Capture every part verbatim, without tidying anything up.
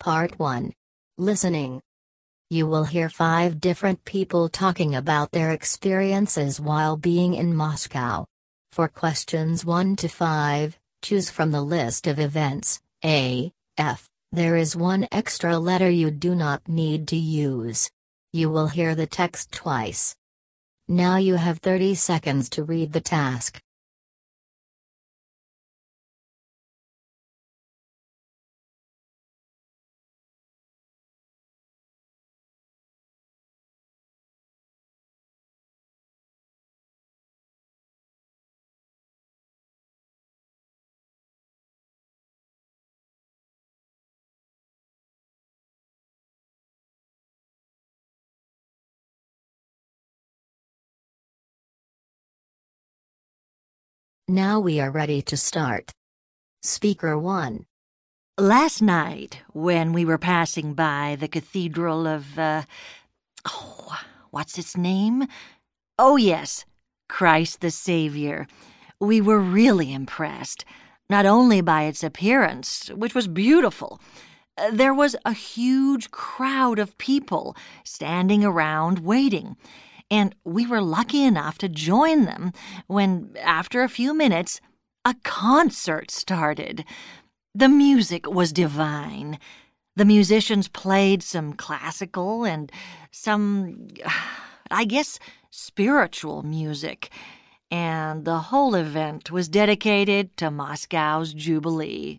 Part one. Listening. You will hear five different people talking about their experiences while being in Moscow. For questions one to five, choose from the list of events, A, F. There is one extra letter you do not need to use. You will hear the text twice. Now you have thirty seconds to read the task. Now we are ready to start. Speaker one. Last night, when we were passing by the Cathedral of, uh, oh, what's its name? Oh, yes, Christ the Savior. We were really impressed, not only by its appearance, which was beautiful. There was a huge crowd of people standing around waiting, and we were lucky enough to join them when, after a few minutes, a concert started. The music was divine. The musicians played some classical and some, I guess, spiritual music, and the whole event was dedicated to Moscow's Jubilee.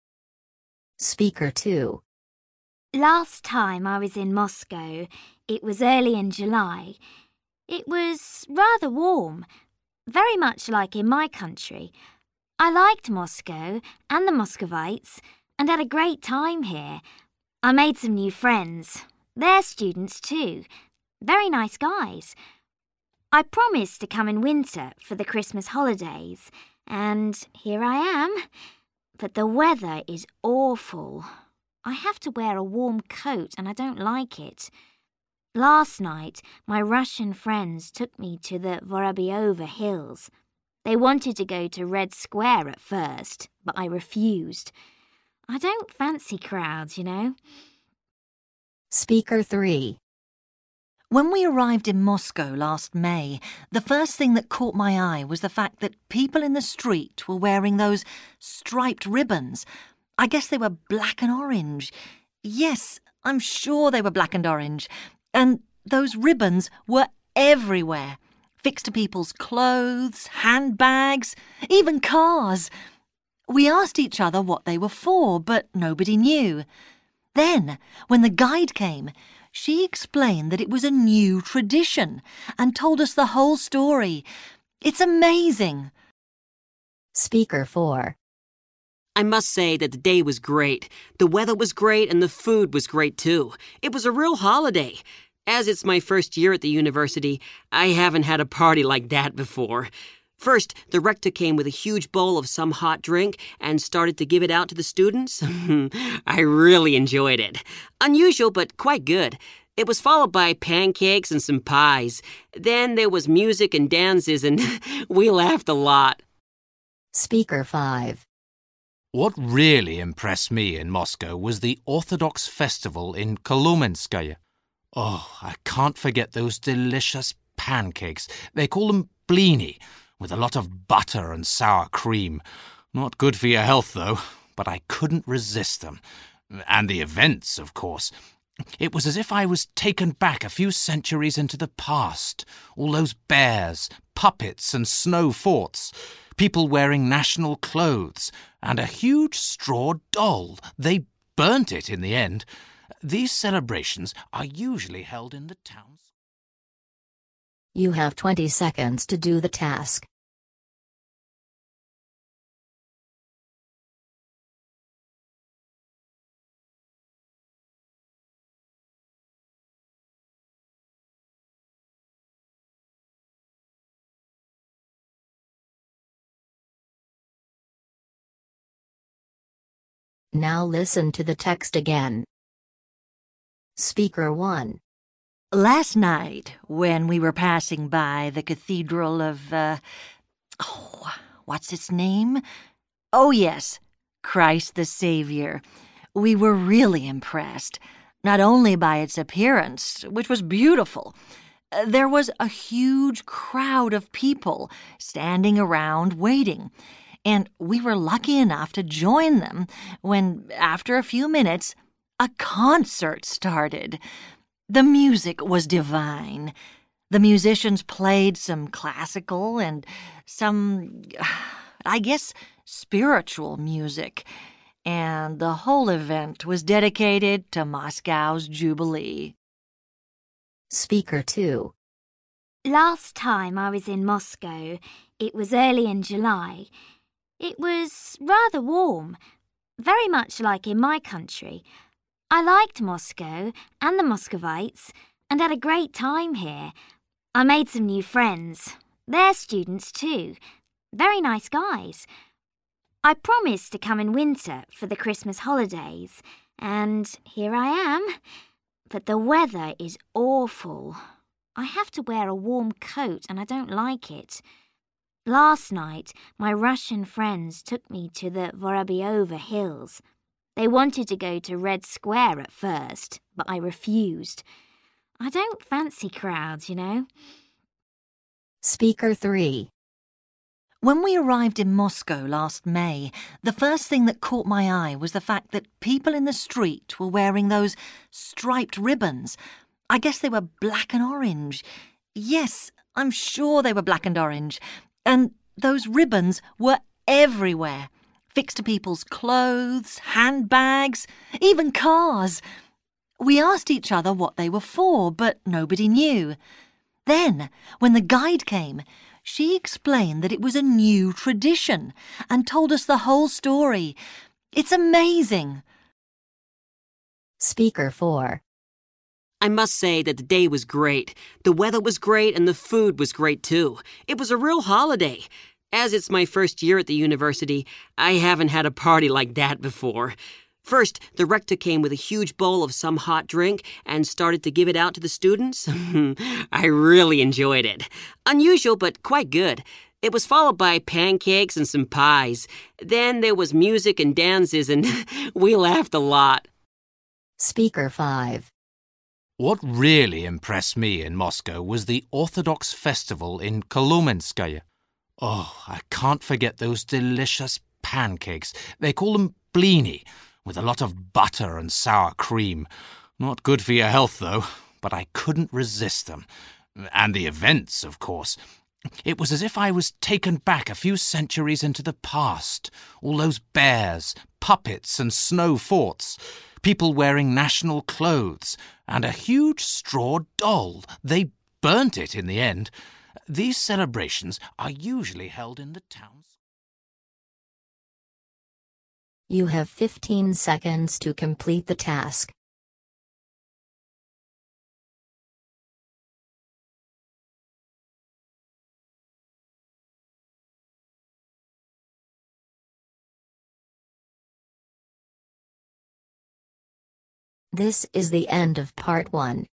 Speaker two. Last time I was in Moscow, it was early in July. It was rather warm, very much like in my country. I liked Moscow and the Muscovites and had a great time here. I made some new friends. They're students too. Very nice guys. I promised to come in winter for the Christmas holidays, and here I am. But the weather is awful. I have to wear a warm coat and I don't like it. Last night, my Russian friends took me to the Vorobyovo Hills. They wanted to go to Red Square at first, but I refused. I don't fancy crowds, you know. Speaker three. When we arrived in Moscow last May, the first thing that caught my eye was the fact that people in the street were wearing those striped ribbons. I guess they were black and orange. Yes, I'm sure they were black and orange. And those ribbons were everywhere, fixed to people's clothes, handbags, even cars. We asked each other what they were for, but nobody knew. Then, when the guide came, she explained that it was a new tradition and told us the whole story. It's amazing. Speaker four. I must say that the day was great. The weather was great and the food was great too. It was a real holiday. As it's my first year at the university, I haven't had a party like that before. First, the rector came with a huge bowl of some hot drink and started to give it out to the students. I really enjoyed it. Unusual, but quite good. It was followed by pancakes and some pies. Then there was music and dances, and we laughed a lot. Speaker five. What really impressed me in Moscow was the Orthodox festival in Kolomenskaya. Oh, I can't forget those delicious pancakes. They call them blini, with a lot of butter and sour cream. Not good for your health, though, but I couldn't resist them. And the events, of course. It was as if I was taken back a few centuries into the past. All those bears, puppets and snow forts, people wearing national clothes, and a huge straw doll. They burnt it in the end. These celebrations are usually held in the towns. You have twenty seconds to do the task. Now listen to the text again. Speaker one. Last night, when we were passing by the Cathedral of, uh, oh, what's its name? Oh, yes, Christ the Savior. We were really impressed, not only by its appearance, which was beautiful. There was a huge crowd of people standing around waiting, and we were lucky enough to join them when, after a few minutes, a concert started. The music was divine. The musicians played some classical and some, I guess, spiritual music, and the whole event was dedicated to Moscow's Jubilee. Speaker two. Last time I was in Moscow, it was early in July. It was rather warm, very much like in my country. I liked Moscow and the Muscovites and had a great time here. I made some new friends. They're students too. Very nice guys. I promised to come in winter for the Christmas holidays, and here I am. But the weather is awful. I have to wear a warm coat and I don't like it. Last night, my Russian friends took me to the Vorobyova Hills. They wanted to go to Red Square at first, but I refused. I don't fancy crowds, you know. Speaker three. When we arrived in Moscow last May, the first thing that caught my eye was the fact that people in the street were wearing those striped ribbons. I guess they were black and orange. Yes, I'm sure they were black and orange. And those ribbons were everywhere, fixed to people's clothes, handbags, even cars. We asked each other what they were for, but nobody knew. Then, when the guide came, she explained that it was a new tradition and told us the whole story. It's amazing. Speaker four. I must say that the day was great. The weather was great and the food was great too. It was a real holiday. As it's my first year at the university, I haven't had a party like that before. First, the rector came with a huge bowl of some hot drink and started to give it out to the students. I really enjoyed it. Unusual, but quite good. It was followed by pancakes and some pies. Then there was music and dances, and we laughed a lot. Speaker five. What really impressed me in Moscow was the Orthodox festival in Kolomenskaya. Oh, I can't forget those delicious pancakes. They call them blini, with a lot of butter and sour cream. Not good for your health, though, but I couldn't resist them. And the events, of course. It was as if I was taken back a few centuries into the past. All those bears, puppets and snow forts, people wearing national clothes, and a huge straw doll. They burnt it in the end. These celebrations are usually held in the towns. You have fifteen seconds to complete the task. This is the end of part one.